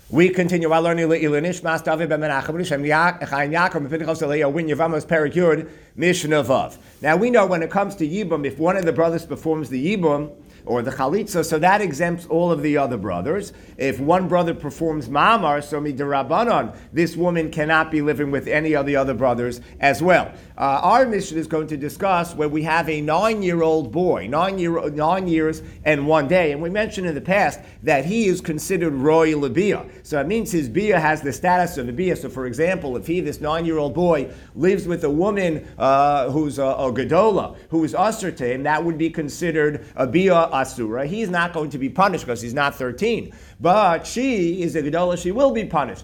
We continue our learning Ilunishmas David ben Menachem Shem Chaim Yaakov Pinchas Eliyah Win Yevamos Perek Yud Mishnah Vav. Now we know when it comes to Yibum, if one of the brothers performs the Yibum or the Chalitza, so that exempts all of the other brothers. If one brother performs Ma'amar, so Midirabanan, this woman cannot be living with any of the other brothers as well. Our mission is going to discuss where we have a 9-year-old boy, 9 years and 1 day, and we mentioned in the past that he is considered Roy Labia. So it means his Bia has the status of a Bia. So for example, if this 9-year-old boy, lives with a woman who's a Gedola, who is Asur to him, that would be considered a Bia Asura. He's not going to be punished because he's not 13. But she is a Gedola, she will be punished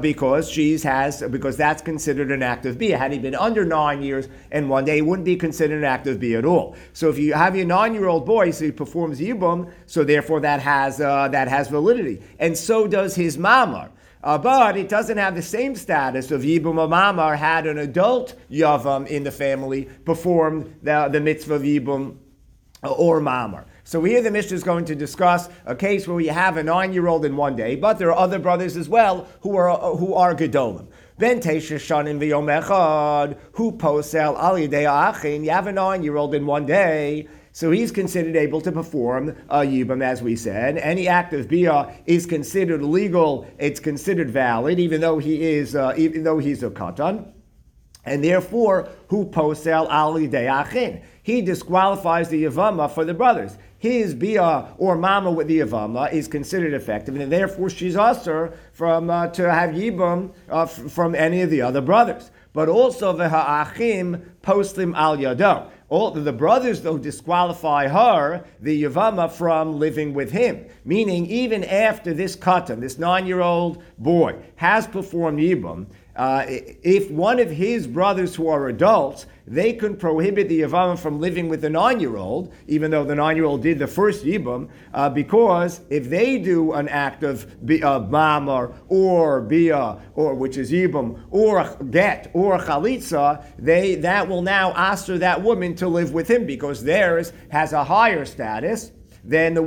because that's considered an act of Bia. Had he been under 9 years and 1 day, it wouldn't be considered an act of Bia at all. So if you have your 9-year-old boy, so he performs Yibum, so therefore that has validity. And so does his Mamar. But it doesn't have the same status of Yibum or Mamar had an adult Yavam in the family performed the mitzvah of Yibum or Mamar. So here the Mishnah is going to discuss a case where we have a 9-year-old in 1 day, but there are other brothers as well who are Gedolim. Ben Tesha Shanim v'yom echad, hu posel al yidei achin. You have a 9-year-old in 1 day, so he's considered able to perform a Yibam, as we said. Any act of Bia is considered legal, it's considered valid, even though he's a Katan. And therefore, hu posel al yidei achin. He disqualifies the Yavama for the brothers. His Bia or Mama with the Yavama is considered effective, and therefore she's usher from to have Yibam from any of the other brothers. But also the Ha'achim poslim al yado. All the brothers, though, disqualify her, the Yavama, from living with him. Meaning, even after this Katan, this 9-year-old boy, has performed Yibam, if one of his brothers who are adults, they can prohibit the Yavama from living with the 9-year-old, even though the 9-year-old did the first Yibam, because if they do an act of Mamar or Bia, or which is Yibam, or Get, or Chalitza, that will now ask that woman to live with him, because theirs has a higher status than the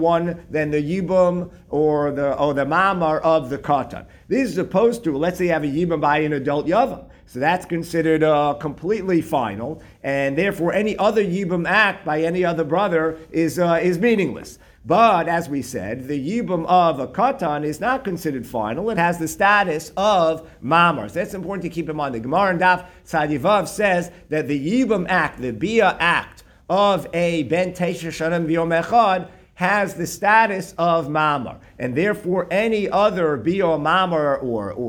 Yibum or the Mamar of the Katan. This is opposed to, let's say you have a Yibum by an adult Yavam. So that's considered completely final, and therefore any other Yibum act by any other brother is meaningless. But as we said, the Yibum of a Katan is not considered final. It has the status of Mamar. So that's important to keep in mind. The Gemara in Daf Tzadivav says that the Yibum act, the Bia act of a Ben Tesha Shanim v'yom echad, has the status of Mamar, and therefore any other Bia Mamar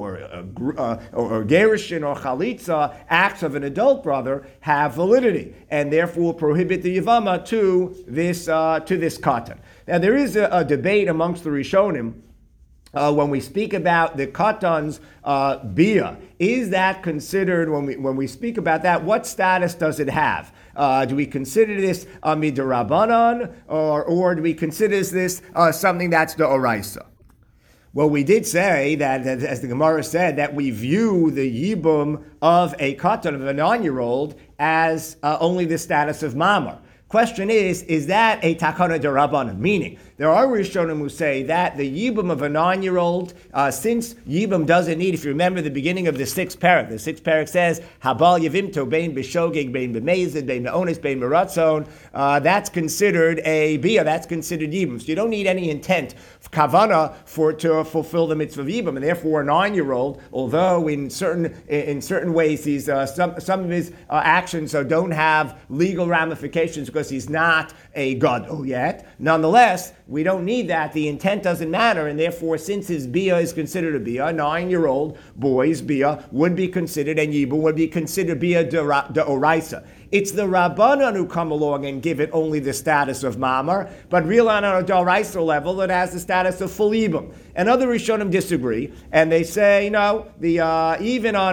or Gerushin or Chalitza acts of an adult brother have validity, and thereful prohibit the Yavama to this Katan. Now there is a debate amongst the Rishonim when we speak about the Katan's Bia. Is that considered, when we speak about that, what status does it have? Do we consider this midirabanan, or do we consider this something that's the oraisa? Well, we did say that, as the Gemara said, that we view the Yibum of a Katan, of a 9-year-old, as only the status of Mamar. Question is that a takana derabanan? Meaning, there are Rishonim who say that the Yibum of a 9-year-old, since Yibum doesn't need, if you remember the beginning of the 6th parak says, Habal Yavimto Bein B'Shogeg, Bein B'Mezid, Bein B'Onis, Bein B'Ratzon, that's considered a Bia, that's considered Yibum. So you don't need any intent, kavana, to fulfill the mitzvah of Yibum, and therefore a 9-year-old, although in certain ways he's some of his actions don't have legal ramifications because he's not a gadol yet, nonetheless, we don't need that. The intent doesn't matter, and therefore, since his Bia is considered a Bia, a 9-year-old boy's Bia would be considered, and Yibum would be considered Bia de Oraisa. It's the Rabbanan who come along and give it only the status of Mamar, but really on a D'Oraisa level, it has the status of full Yibum. And other Rishonim disagree, and they say, no, even on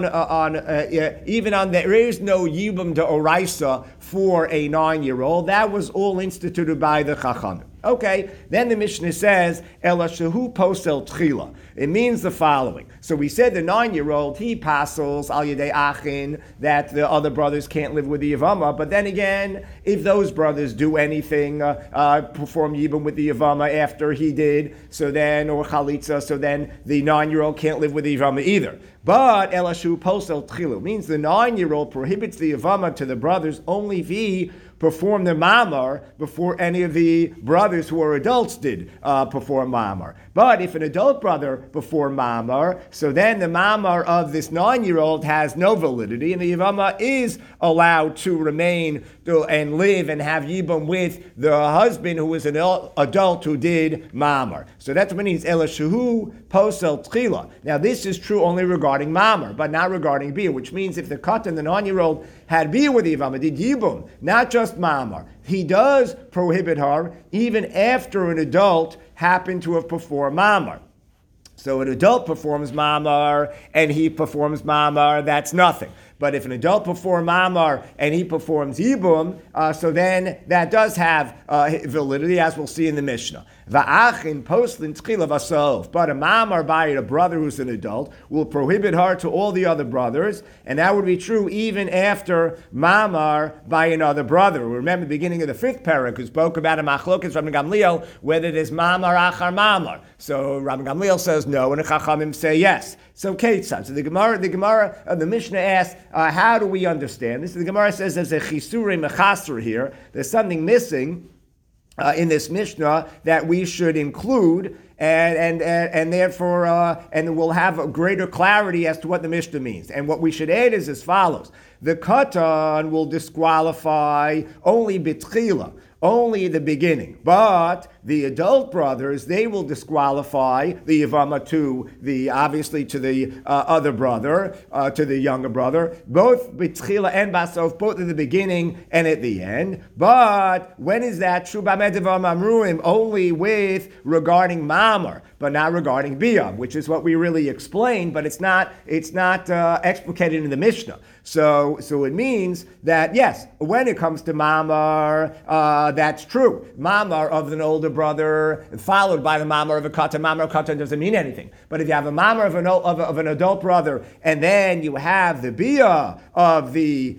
there is no Yibum D'Oraisa for a 9-year-old. That was all instituted by the Chachamim. Okay, then the Mishnah says, Ela shehu posel tchila. It means the following. So we said the 9-year-old, he pasels al yedei achin, that the other brothers can't live with the Yavama, but then again, if those brothers do anything, perform Yibum with the Yavama after he did, so then, or Chalitza, so then the 9-year-old can't live with the Yavama either. But Elashu posel tchilu means the 9-year-old prohibits the Yavama to the brothers only if he performed the mamar before any of the brothers who are adults did perform mamar. But if an adult brother performed mamar, so then the mamar of this 9-year-old has no validity, and the Yavama is allowed to remain and live and have Yibum with the husband who is an adult who did mamar. So that's what it means, Elashuhu posel tchila. Now this is true only regarding mamar, but not regarding bia, which means if the katan, the 9-year-old, had bia with the Yavama, did Yibum, not just mamar, he does prohibit her even after an adult happened to have performed mamar. So an adult performs mamar and he performs mamar, that's nothing. But if an adult performs mamar and he performs yibum, so then that does have validity, as we'll see in the Mishnah. Va'achin poslin tchila v'asov. But a mamar by a brother who's an adult will prohibit her to all the other brothers, and that would be true even after mamar by another brother. Remember the beginning of the 5th parak, who spoke about a machlokes Rabbi Gamliel, whether it is mamar achar mamar. So Rabbi Gamliel says no, and the Chachamim say yes. So Ketzad. So the Mishnah asks, how do we understand this? The Gemara says there's a chisure mechasra here. There's something missing in this Mishnah that we should include, and therefore and we'll have a greater clarity as to what the Mishnah means. And what we should add is as follows: the katan will disqualify only bitchila, only the beginning, but the adult brothers, they will disqualify the Yavama to the other brother, to the younger brother, both B'tchila and Basof, both at the beginning and at the end. But when is that true? Only with regarding Mamar, but not regarding Bia, which is what we really explained, but it's not explicated in the Mishnah. So it means that, yes, when it comes to Mamar, that's true. Mamar of an older brother, followed by the Mamar of a Katan. Mamar of Katan doesn't mean anything. But if you have a Mamar of an adult brother, and then you have the Bia of the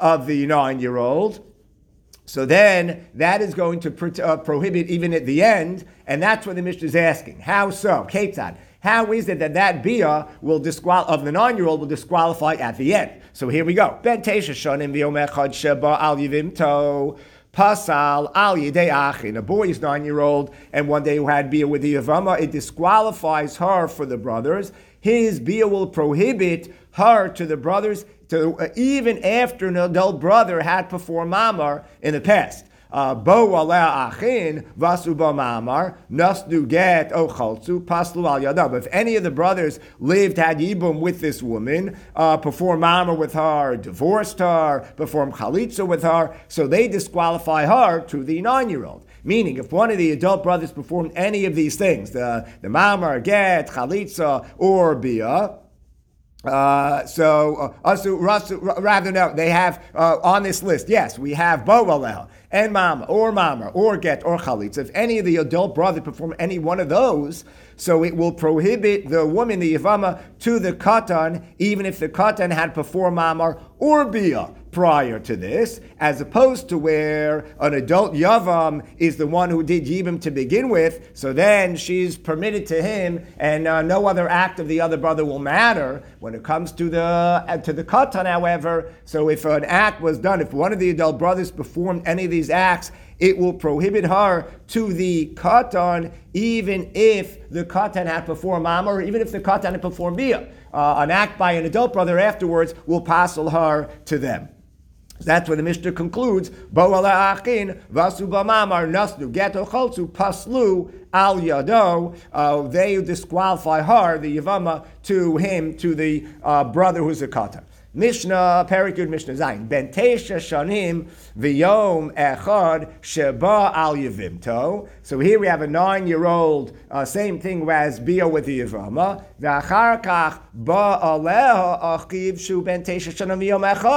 9-year-old, so then that is going to prohibit even at the end, and that's what the Mishnah is asking. How so? Ketzad. How is it that Bia will of the 9-year-old will disqualify at the end? So here we go. Ben Tesha Shonim V'Yom Echad Sheba Al Yivimto Pasal Al Yidei Achin. A boy is 9-year-old, and one day who had Bia with the Yavama, it disqualifies her for the brothers. His Bia will prohibit her to the brothers even after an adult brother had performed Mamar in the past. Bo aleh achin vasu ba mamar nasdu get o chaltzu paslu al yadav. If any of the brothers had yibum with this woman, performed mamar with her, divorced her, performed chalitza with her, so they disqualify her to the 9-year-old. Meaning, if one of the adult brothers performed any of these things, the mamar, get, chalitza, or bia, they have on this list, yes, we have bo aleh and mama, or get, or chalitza. If any of the adult brothers perform any one of those, so it will prohibit the woman, the Yavama, to the katan, even if the katan had performed mamar or bia prior to this, as opposed to where an adult Yavam is the one who did Yibam to begin with, so then she's permitted to him, and no other act of the other brother will matter. When it comes to the katan, however, so if an act was done, if one of the adult brothers performed any of these acts, it will prohibit her to the katan, even if the katan had performed mamar, or even if the katan had performed bia. An act by an adult brother afterwards will passel her to them. That's where the Mishnah concludes. Bo ala achin vasu b'mamar nasnu geto chaltzu paslu al yado. They disqualify her, the Yavama, to him, to the brother who's a katan. Mishnah, Perikut Mishnah Zayin. Ben Tesha Shanim V'Yom Echad Sheba Al Yivimto. So here we have a 9-year-old, same thing as Bia with the Yavama. V'Achar Kach Ba Aleha Achiv Shu Ben Tesha Shanim V'Yom Echad.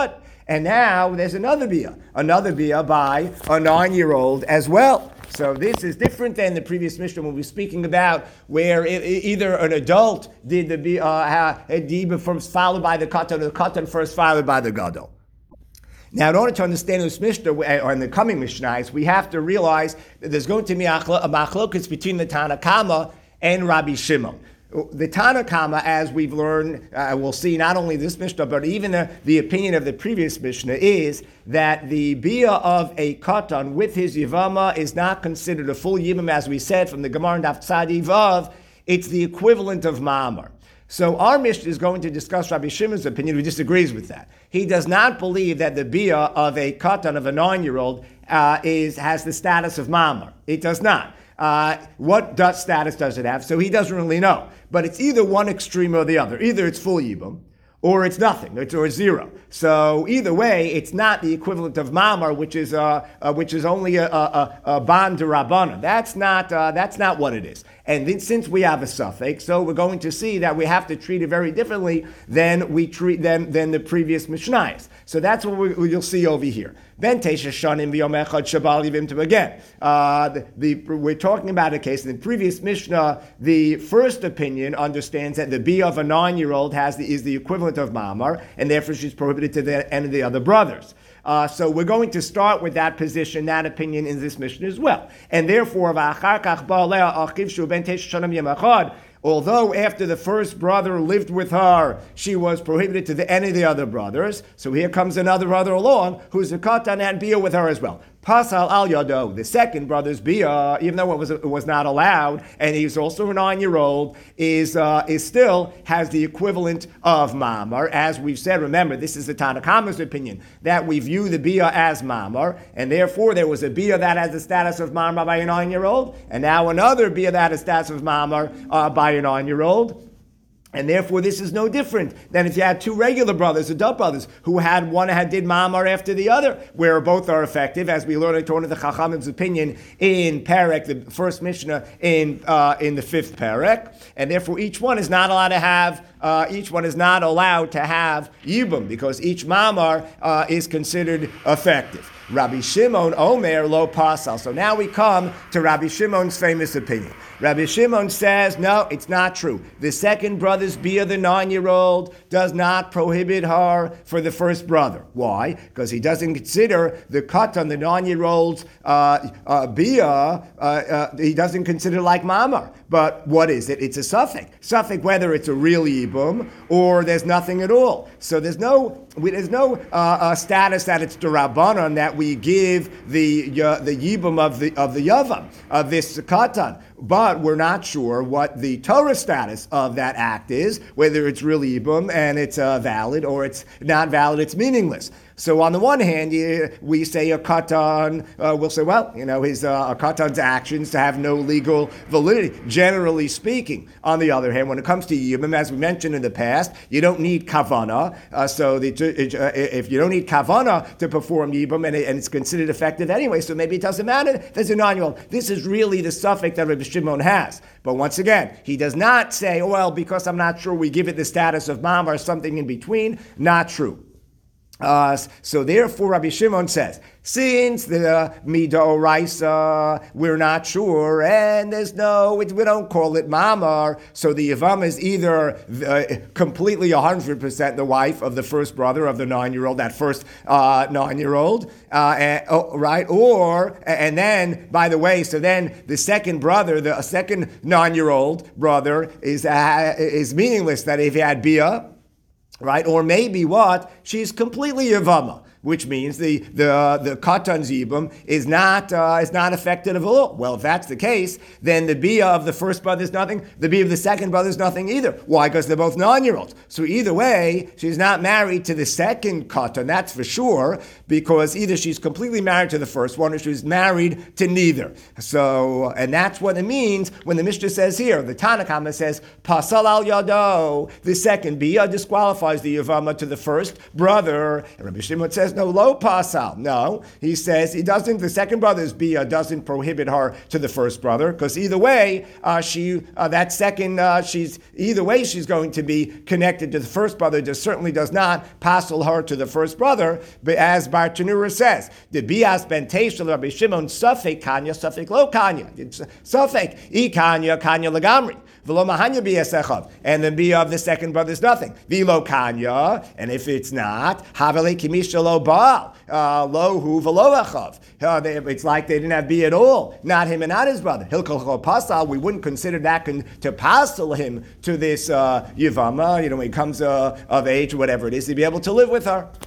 And now there's another bia by a 9-year-old as well. So this is different than the previous Mishnah when we were speaking about where either an adult did the bia first followed by the katan, or the katan first followed by the gadol. Now, in order to understand this Mishnah, or in the coming Mishnahs, we have to realize that there's going to be a machlokus between the Tana Kama and Rabbi Shimon. The Tana Kama, as we've learned, we'll see not only this Mishnah, but even the opinion of the previous Mishnah, is that the bia of a katan with his yivama is not considered a full yibam, as we said from the Gemara and Daf Tzadi Vav. It's the equivalent of ma'amar. So our Mishnah is going to discuss Rabbi Shimon's opinion, who disagrees with that. He does not believe that the bia of a katan, of a 9-year-old, has the status of ma'amar. It does not. What status does it have? So he doesn't really know. But it's either one extreme or the other. Either it's full yibum, or it's nothing, or zero. So either way, it's not the equivalent of mamar, which is only a ban derabbanan. That's not what it is. And then, since we have a suffix, so we're going to see that we have to treat it very differently than the previous Mishnayos. So that's what you'll see over here. Then Tesha Shanim V'Yom Echad Shabal Yivimtu again. We're talking about a case in the previous Mishnah. The first opinion understands that the bia of a 9-year-old is the equivalent of Ma'amar, and therefore she's prohibited to the end of the other brothers. So we're going to start with that position, that opinion in this Mishnah as well. And therefore, although after the first brother lived with her, she was prohibited to the any of the other brothers. So here comes another brother along who's a katan and bia with her as well. Pasal al yado, the second brother's bia, even though it was not allowed, and he's also a 9-year-old, is still has the equivalent of mamar. As we've said, remember, this is the Tana Kama's opinion, that we view the bia as mamar, and therefore there was a bia that has the status of mamar by a 9-year-old, and now another bia that has the status of mamar by a 9-year-old. And therefore, this is no different than if you had two regular brothers, adult brothers, who had one did mamar after the other, where both are effective, as we learned according to the Chachamim's opinion in Perek, the first Mishnah in the fifth Perek, and therefore each one is not allowed to have yibum, because each mamar is considered effective. Rabbi Shimon Omer lo pasal. So now we come to Rabbi Shimon's famous opinion. Rabbi Shimon says, no, it's not true. The second brother's bia, the 9-year-old, does not prohibit her for the first brother. Why? Because he doesn't consider the katan, the 9-year-old's bia, he doesn't consider like mamar. But what is it? It's a suffix. Suffix, whether it's a real yibum or there's nothing at all. So there's no status that it's derabbanan that we give the yibum of the yavam of this katan. But we're not sure what the Torah status of that act is, whether it's really yibum and it's valid or it's not valid, it's meaningless. So on the one hand, we say a katan, we'll say, well, his a katan's actions to have no legal validity, generally speaking. On the other hand, when it comes to yibum, as we mentioned in the past, you don't need kavana. If you don't need kavana to perform yibum, and it's considered effective anyway, so maybe it doesn't matter. There's a 9-year-old. This is really the suffix that Rabbi Shimon has. But once again, he does not say, well, because I'm not sure, we give it the status of mam or something in between. Not true. So therefore, Rabbi Shimon says, since the midoraisa, we're not sure, and we don't call it mamar, so the yavam is either completely 100% the wife of the first brother of the 9-year-old, that first 9-year-old, right? And then, by the way, so then the second brother, the second 9-year-old brother is meaningless. That if he had bia, right? Or maybe what? She's completely yavama, which means the katan zibum is not affected at all. Well, if that's the case, then the bia of the first brother is nothing. The bia of the second brother is nothing either. Why? Because they're both 9-year-olds. So either way, she's not married to the second katan, that's for sure, because either she's completely married to the first one or she's married to neither. So, and that's what it means when the Mishnah says here, the Tana Kama says, pasal al yado, the second bia disqualifies the yavama to the first brother. And Rabbi Shimon says, says, no, lo pasal. No, he says he doesn't. The second brother's bia doesn't prohibit her to the first brother, because either way, she's going to be connected to the first brother. Just certainly does not passel her to the first brother. But as Bartanura says, the bias ben teshel Rabbi Shimon safek kanya safek lo kanya. It's safek I kanya lagamri. And the bia of the second brother is nothing. Vilo kanya, and if it's not, havele kimisha lo baal, lohu velo achav. It's like they didn't have bia at all. Not him and not his brother. Hilkol pasal, we wouldn't consider that to passel him to this yivama. When he comes of age or whatever it is, to be able to live with her.